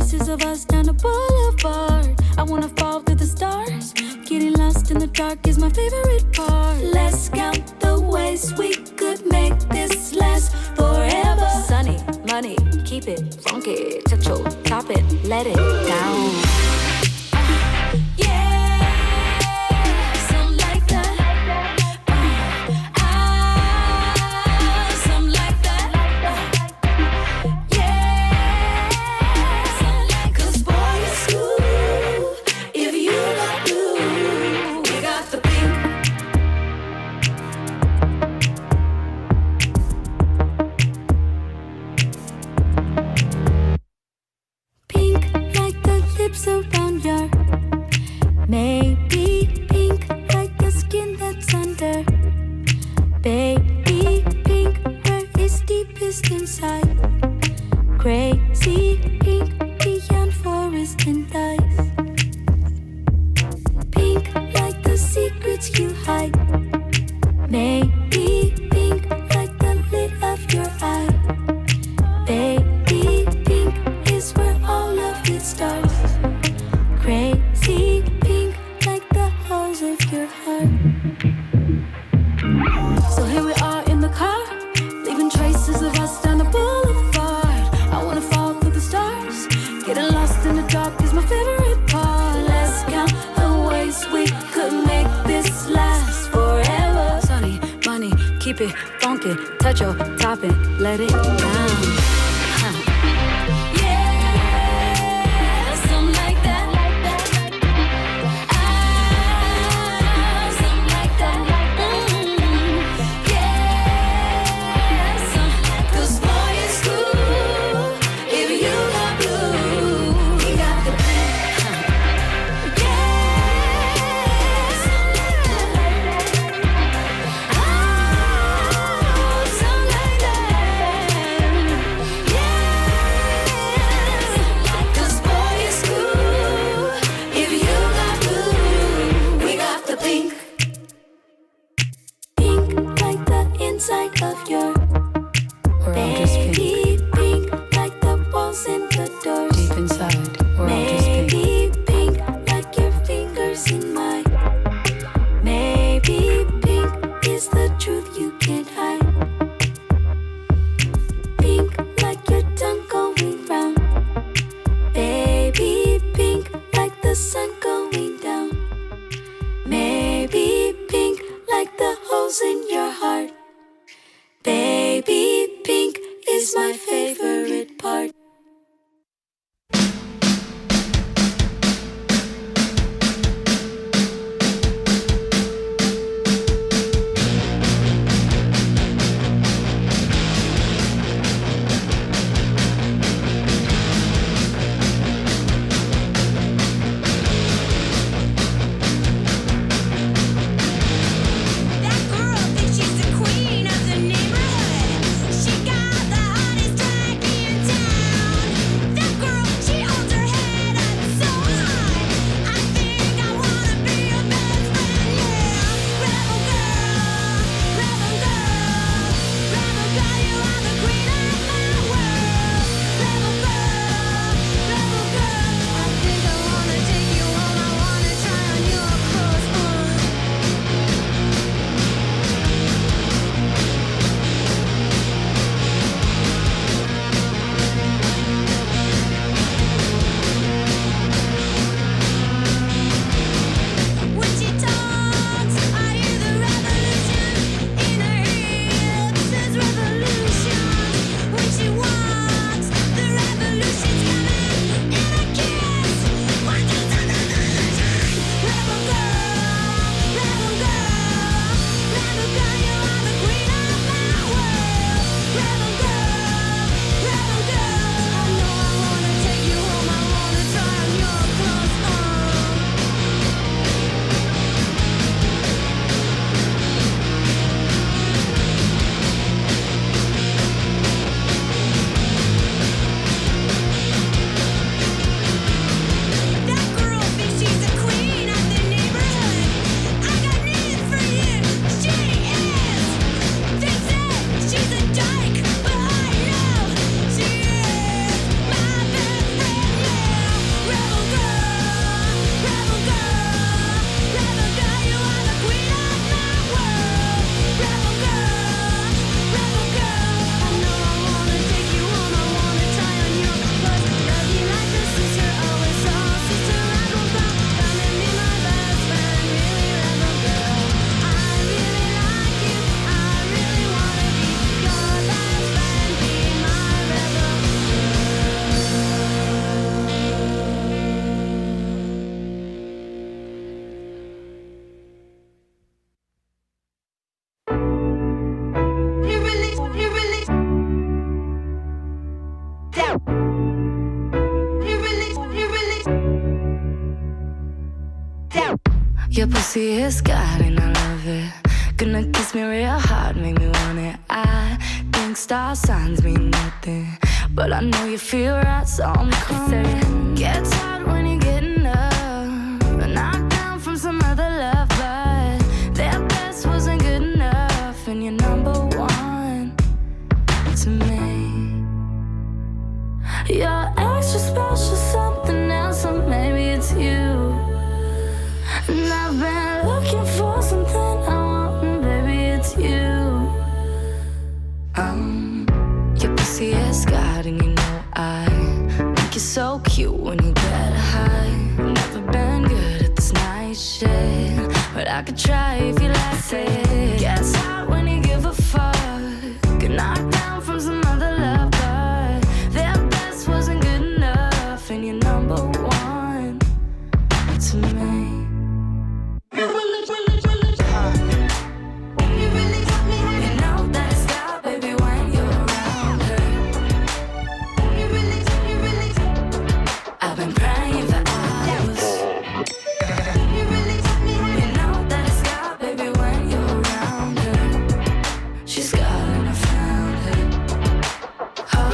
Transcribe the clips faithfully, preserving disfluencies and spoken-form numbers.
traces of us down the boulevard. I wanna fall through the stars. Getting lost in the dark is my favorite part. Let's count the ways we could make this last forever. Sunny, money, keep it funky. Touch your top it, let it down. Around your maybe pink like the skin that's under. Baby pink where it's deepest inside. Crazy pink beyond forest and ice. Pink like the secrets you hide. Maybe pink like the lid of your eye. Baby pink is where all of it starts. Crazy pink like the holes of your heart. So here we are in the car, leaving traces of us down the boulevard. I wanna fall through the stars. Getting lost in the dark is my favorite part. Let's count the ways we could make this last forever. Sunny, money, keep it funky. Touch your top and let it down. Your pussy is God and I love it. Gonna kiss me real hard, make me want it. I think star signs mean nothing, but I know you feel right, so I'm coming. Gets hard when you're getting up, knocked down from some other love, but their best wasn't good enough, and you're number one to me. You're extra special, something else, or maybe it's you. And I've been looking for something I want, and baby, it's you. Um, your pussy is God, and you know I think you're so cute when you get high. Never been good at this night shit, but I could try if you like it. Gets hot when you give a fuck, get knocked down from some other love, but their best wasn't good enough, and you're number one to me. You really, really, really, you really got me. You know that it's God, baby, when you're around her. You really, you really, I've been praying for hours. You really got me. You know that it's God, baby, when you're around her. She's God and I found her. Oh,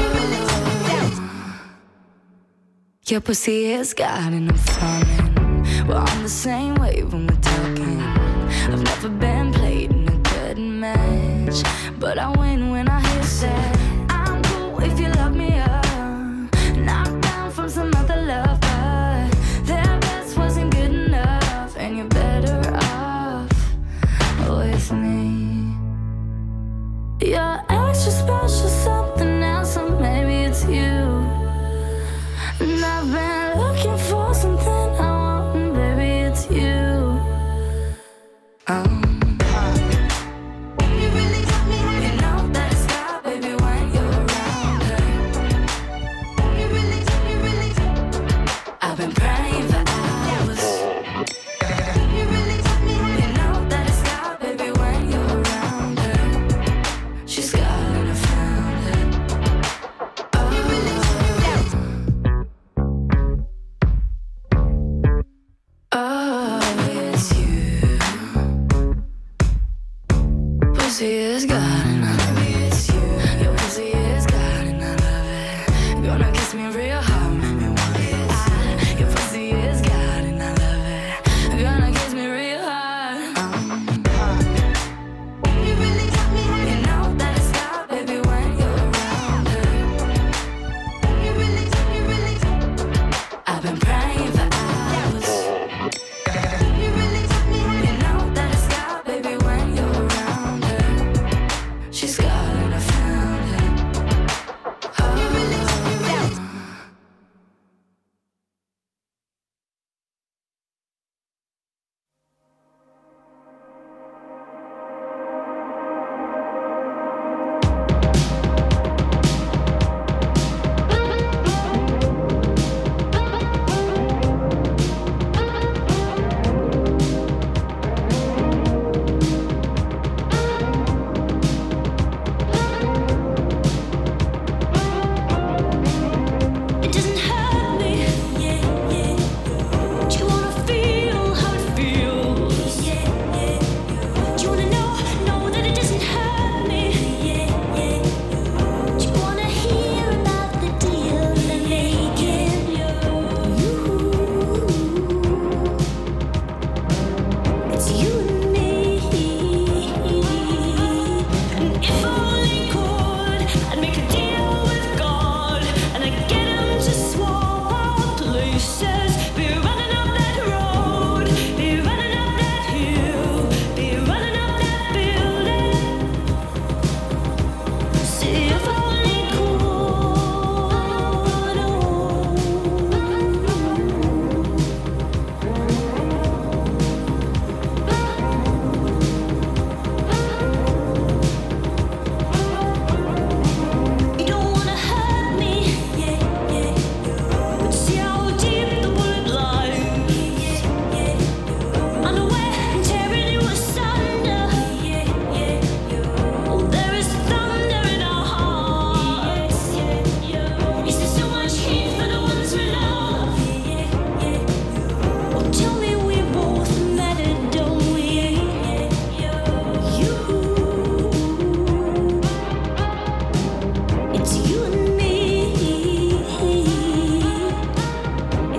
your pussy is God and I'm falling. We're on the same wave when we're talking. I've never been played in a good match, but I win when I hit that. I'm cool if you lock me up, knocked down from some other love, but their best wasn't good enough, and you're better off with me. You're extra special, something else, or maybe it's you. And I've been looking for something I want, and baby, it's you. Um, you really got me. You know that it's God, baby, when you're around her. You really, you really, I've been praying for hours. You really got me. You know that it's God, baby, when you're around her. She's God and I found her. Oh.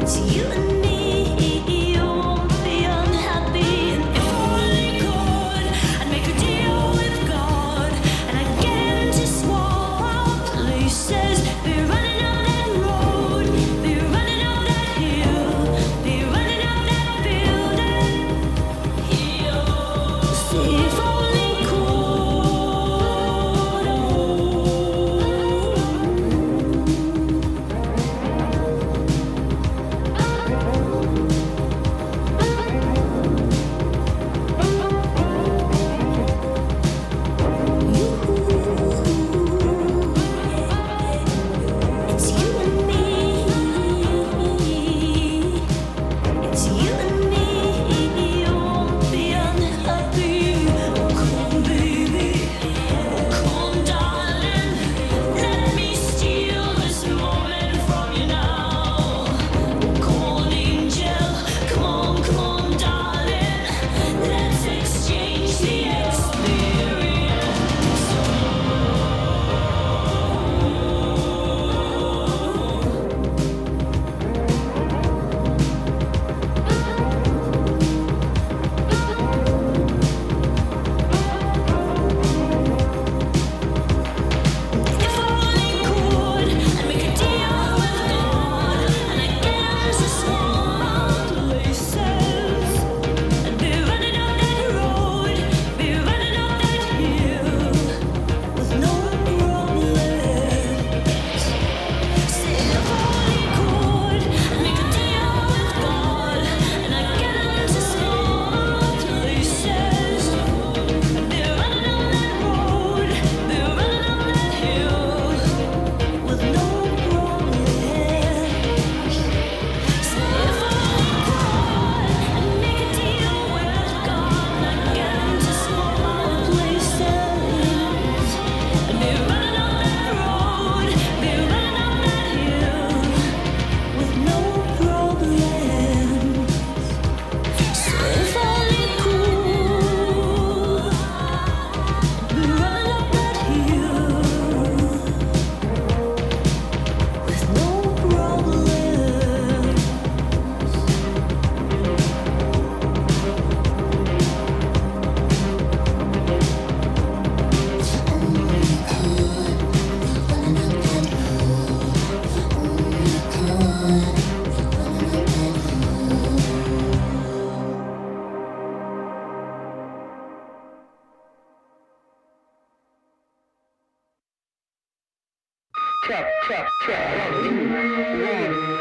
check, check, check. One, two, one,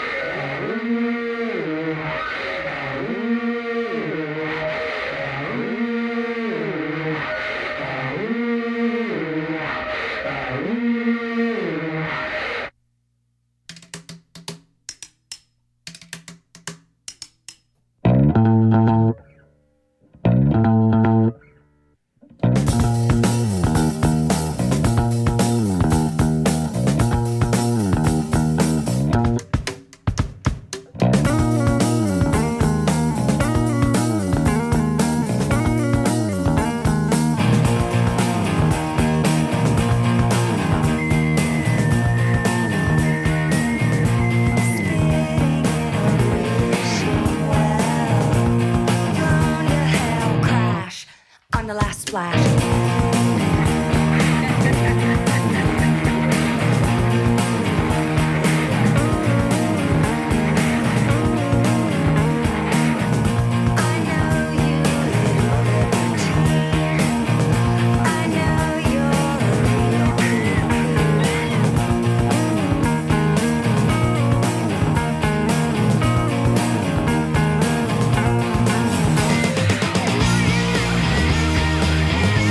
two. On the last splash. We'll be right back.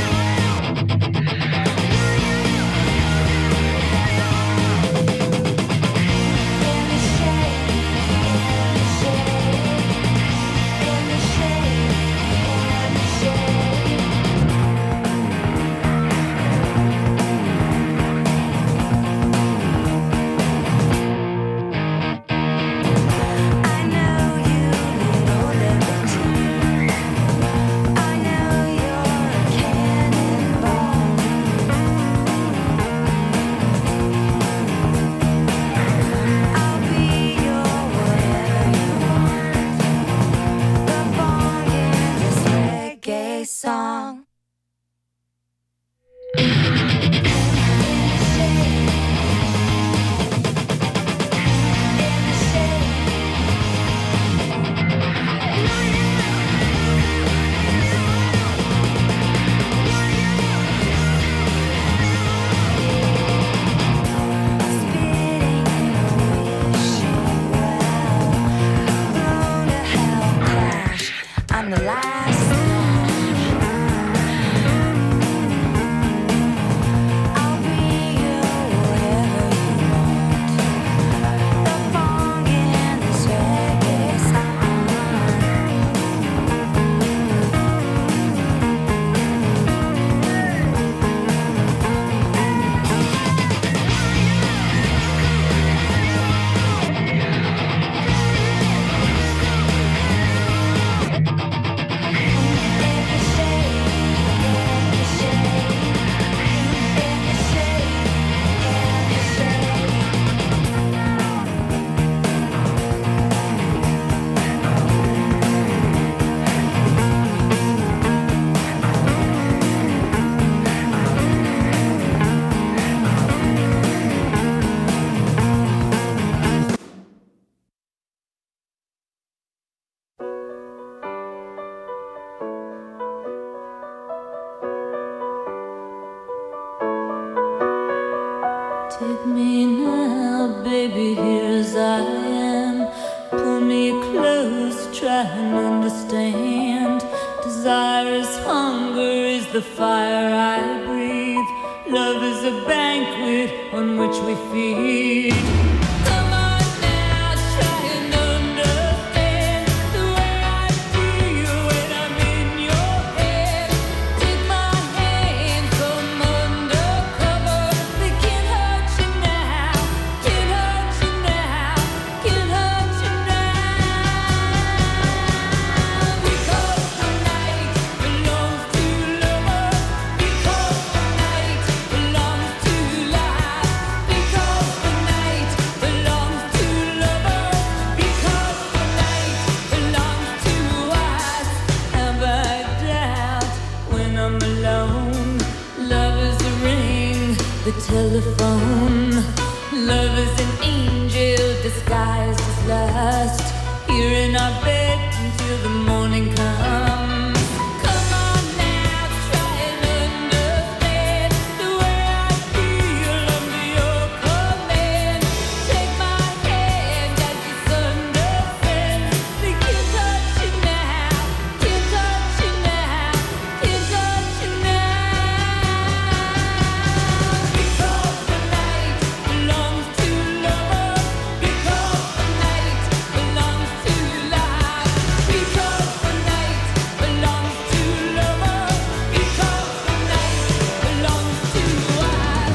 me now, baby, here as I am. Pull me close, try and understand. Desire is hunger, is the fire I breathe. Love is a banquet on which we feed. Come on now, try and understand the way I feel when I'm in your head. Take my hand, come undercover. They can't hurt you now, can't hurt you now, can't hurt you now. Because the night belongs to lovers. Because the night belongs to life. Because the night belongs to lovers. Because the night belongs to us. Have I doubt when I'm alone? Love is a ring, the telephone. Love is an angel disguised as lust. Here in our bed until the morning comes. Come on now, try and understand the way I feel under your command. Take my hand as the sun descends. They can't touch you now, can't touch you now, can't touch you now. Because the night belongs to lovers. Because the night belongs to life. Because the night belongs to lovers. Because the night belongs to us.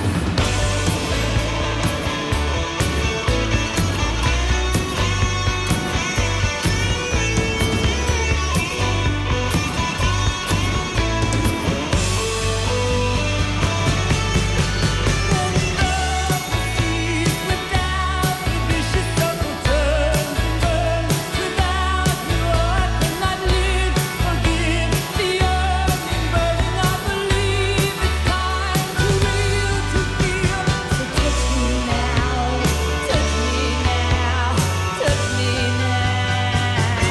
Without the vicious circle turns and burns. Without you, I cannot live. Forgive the yearning, burning. I believe it's time to real to feel. So touch me now, touch me now, touch me now.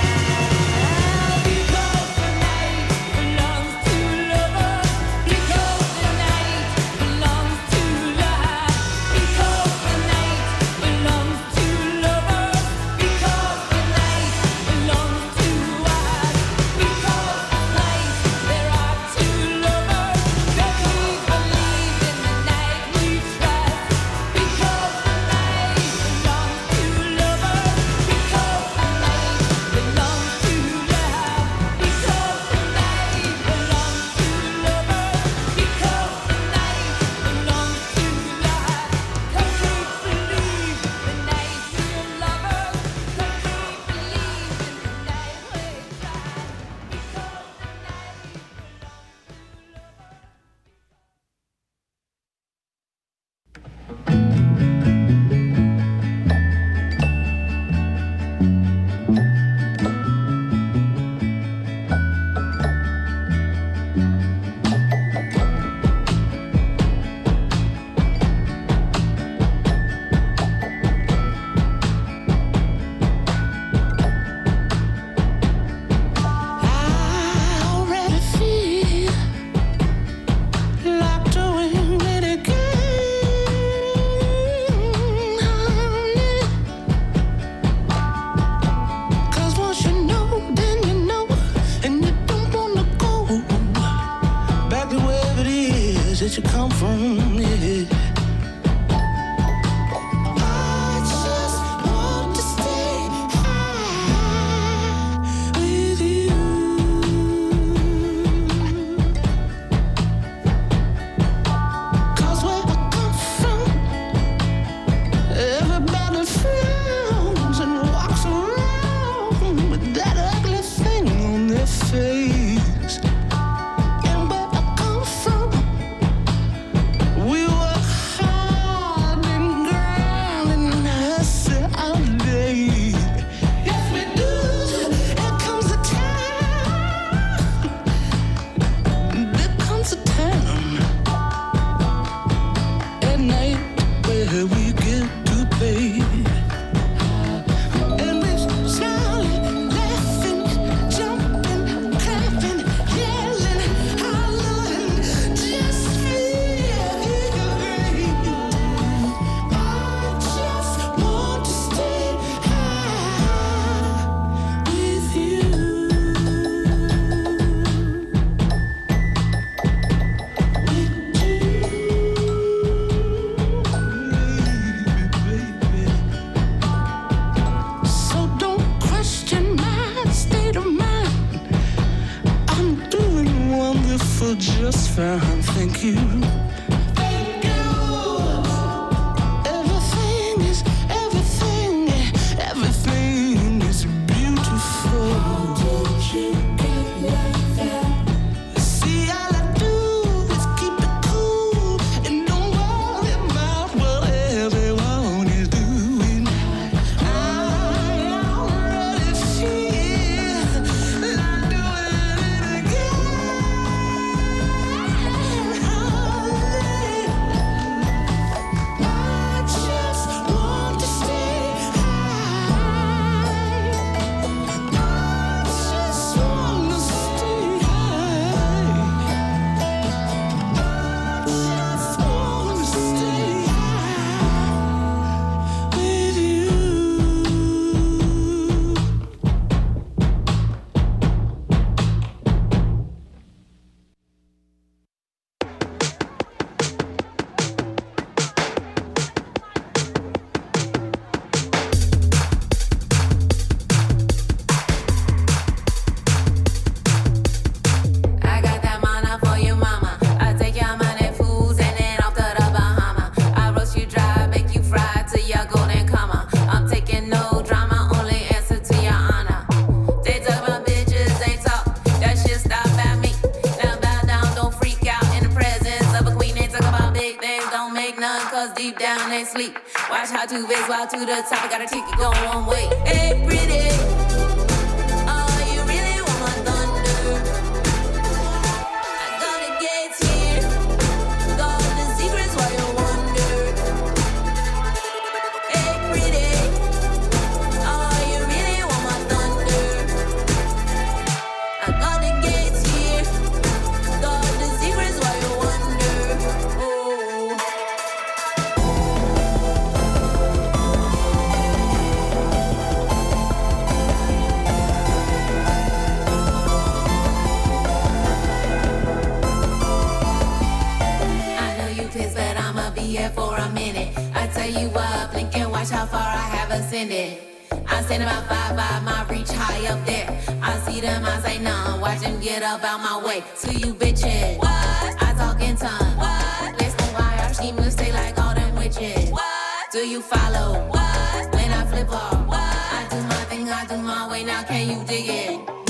Because the night belongs to lovers. Because the night belongs to life. Because the night belongs to lovers. Because the night belongs to us. Because tonight there are two lovers that we believe in the night we trust. Because the night belongs to lovers. Because the night belongs to love. Because the night belongs to lovers. Because the night belongs to love. Cause we believe the night we're lovers. Cause we believe in the night we trust. Because the night I already feel like doing it again, honey. 'Cause once you know, then you know, and you don't wanna go back to wherever it is that you come from. Yeah. I just want to stay high with you. 'Cause where I come from, everybody frowns and walks around with that ugly thing on their face. And where I come from, found. Thank you. Thank you. Everything is, everything, everything is beautiful. How did you get like that? See, all I do is keep it cool and don't worry about what everyone is doing. I already feel like doing it again. I just want to stay high. I just want to stay high. I just want to stay high with you. I got that mana for you, mama. I take your money, fools, and then off to the Bahama. I roast you dry, make you fry till your golden comma. I'm taking no drama, only answer to your honor. They talk about bitches, they talk. That shit stop at me. Now bow down, don't freak out in the presence of a queen. They talk about big things, don't make none, cause deep down they sleep. Watch how two bigs walk to the top. I got a ticket going one way. Hey, pretty. Oh, you really want my thunder? I got the gates here, got the secrets while you wonder. Hey, pretty, oh, you really want my thunder? I got the gates here, got the secrets while you wonder. Oh. I know you pissed, but I'ma be here for a minute. I tell you what, blink and watch how far I have ascended. I stand about five five, my reach high up there. I see them, I say none. Watch them get up out my way. To you bitches, what? I talk in tongues. What? Listen, why our schemers stay like all them witches? What? Do you follow? What? When I flip off, what? I do my thing, I do my way. Now can you dig it?